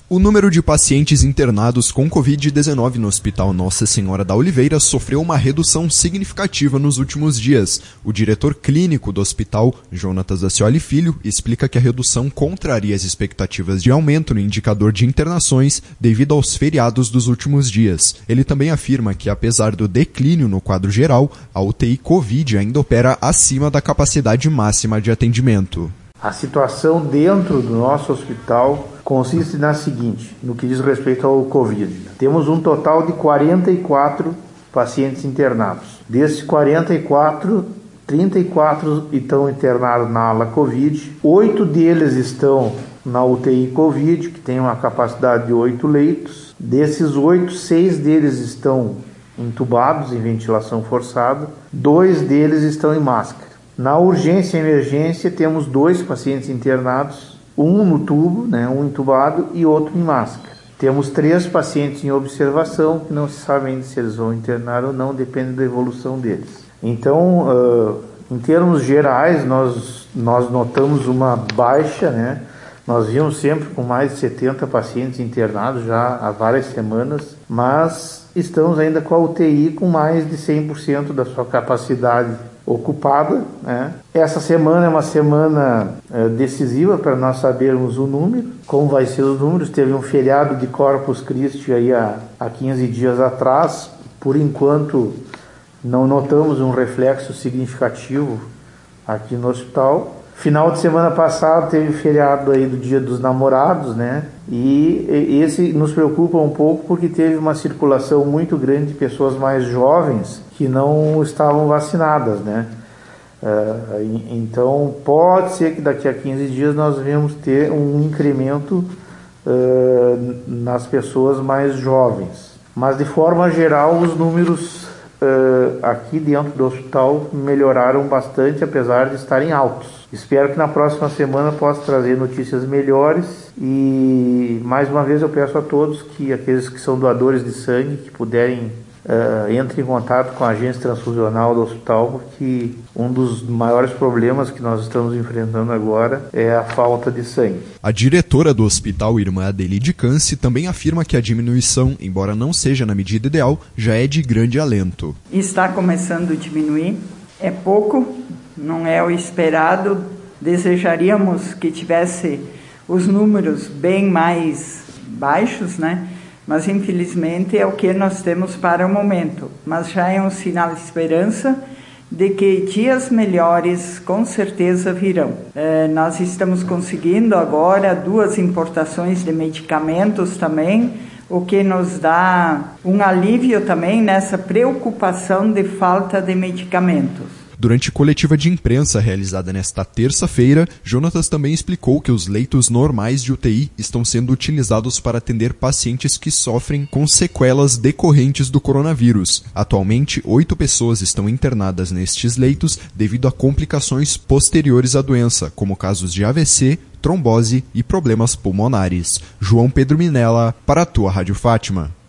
O número de pacientes internados com Covid-19 no Hospital Nossa Senhora da Oliveira sofreu uma redução significativa nos últimos dias. O diretor clínico do hospital, Jonatas Dacioli Filho, explica que a redução contraria as expectativas de aumento no indicador de internações devido aos feriados dos últimos dias. Ele também afirma que, apesar do declínio no quadro geral, a UTI Covid ainda opera acima da capacidade máxima de atendimento. A situação dentro do nosso hospital consiste na seguinte, no que diz respeito ao Covid. Temos um total de 44 pacientes internados. Desses 44, 34 estão internados na ala Covid, 8 deles estão na UTI Covid, que tem uma capacidade de 8 leitos. Desses 8, 6 deles estão entubados em ventilação forçada, 2 deles estão em máscara. Na urgência e emergência temos 2 pacientes internados, um no tubo, um entubado e outro em máscara. Temos 3 pacientes em observação que não se sabe ainda se eles vão internar ou não, depende da evolução deles. Então, em termos gerais, nós notamos uma baixa, Nós vimos sempre com mais de 70 pacientes internados já há várias semanas, mas estamos ainda com a UTI com mais de 100% da sua capacidade ocupada. Essa semana é uma semana decisiva para nós sabermos o número, como vai ser os números. Teve um feriado de Corpus Christi aí há 15 dias atrás. Por enquanto não notamos um reflexo significativo aqui no hospital. Final de semana passado teve o feriado aí do Dia dos Namorados, E esse nos preocupa um pouco porque teve uma circulação muito grande de pessoas mais jovens que não estavam vacinadas, Então pode ser que daqui a 15 dias nós venhamos ter um incremento nas pessoas mais jovens. Mas de forma geral os números aqui dentro do hospital melhoraram bastante, apesar de estarem altos. Espero que na próxima semana possa trazer notícias melhores e mais uma vez eu peço a todos que aqueles que são doadores de sangue que puderem entre em contato com a agência transfusional do hospital, porque um dos maiores problemas que nós estamos enfrentando agora é a falta de sangue. A diretora do hospital, irmã Adelide Canci, também afirma que a diminuição, embora não seja na medida ideal, já é de grande alento. Está começando a diminuir, é pouco, não é o esperado. Desejaríamos que tivesse os números bem mais baixos, Mas infelizmente é o que nós temos para o momento. Mas já é um sinal de esperança de que dias melhores com certeza virão. Nós estamos conseguindo agora 2 importações de medicamentos também, o que nos dá um alívio também nessa preocupação de falta de medicamentos. Durante coletiva de imprensa realizada nesta terça-feira, Jonatas também explicou que os leitos normais de UTI estão sendo utilizados para atender pacientes que sofrem com sequelas decorrentes do coronavírus. Atualmente, 8 pessoas estão internadas nestes leitos devido a complicações posteriores à doença, como casos de AVC, trombose e problemas pulmonares. João Pedro Minella, para a tua Rádio Fátima.